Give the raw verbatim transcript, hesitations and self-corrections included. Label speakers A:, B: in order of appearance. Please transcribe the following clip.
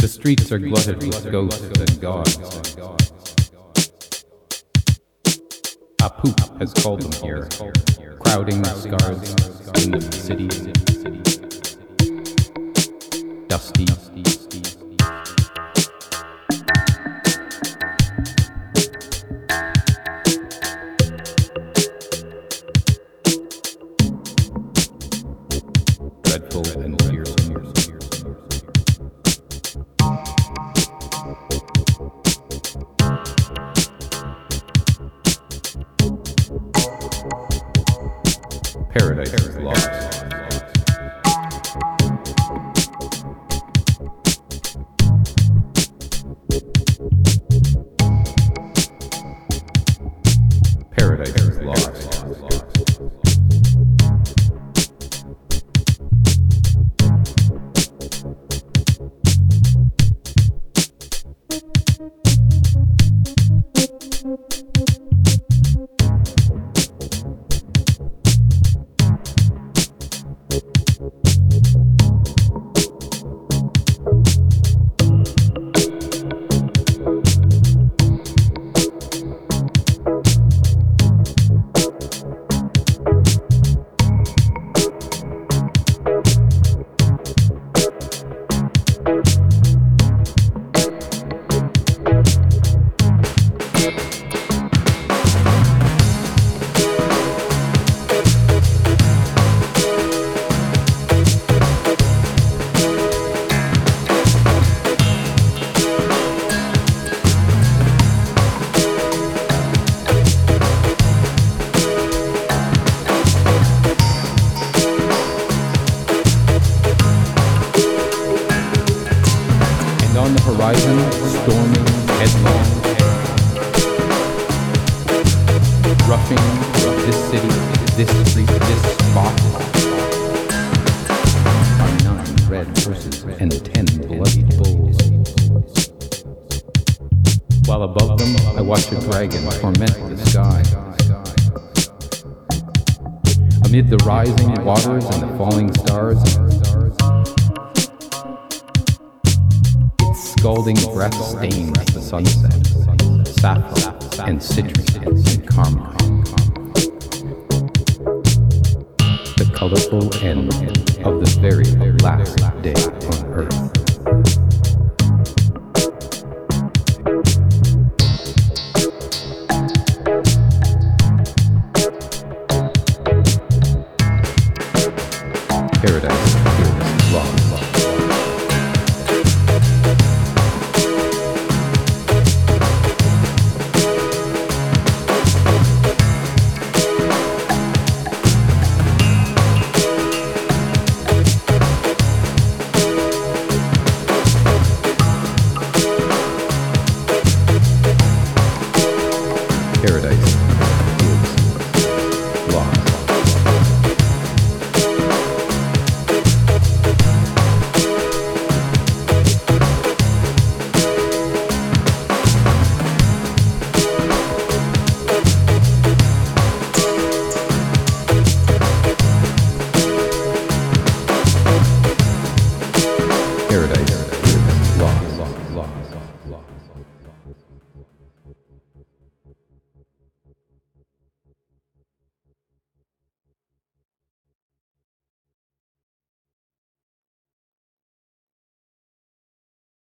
A: The streets are glutted with ghosts and gods. Apoop has called them here, crowding the scars in the city. Dusty. Dreadful and fearsome. Paradise is lost. Paradise is lost. On the horizon, storming headlong, rushing this city, this street, this spot, are nine red horses and ten bloody bulls. While above them, I watch a dragon torment the sky. Amid the rising waters and the falling stars, scalding breath stains the sunset, saffron and citrus and carmine. The colorful end of the very last day on earth. Paradise is lost.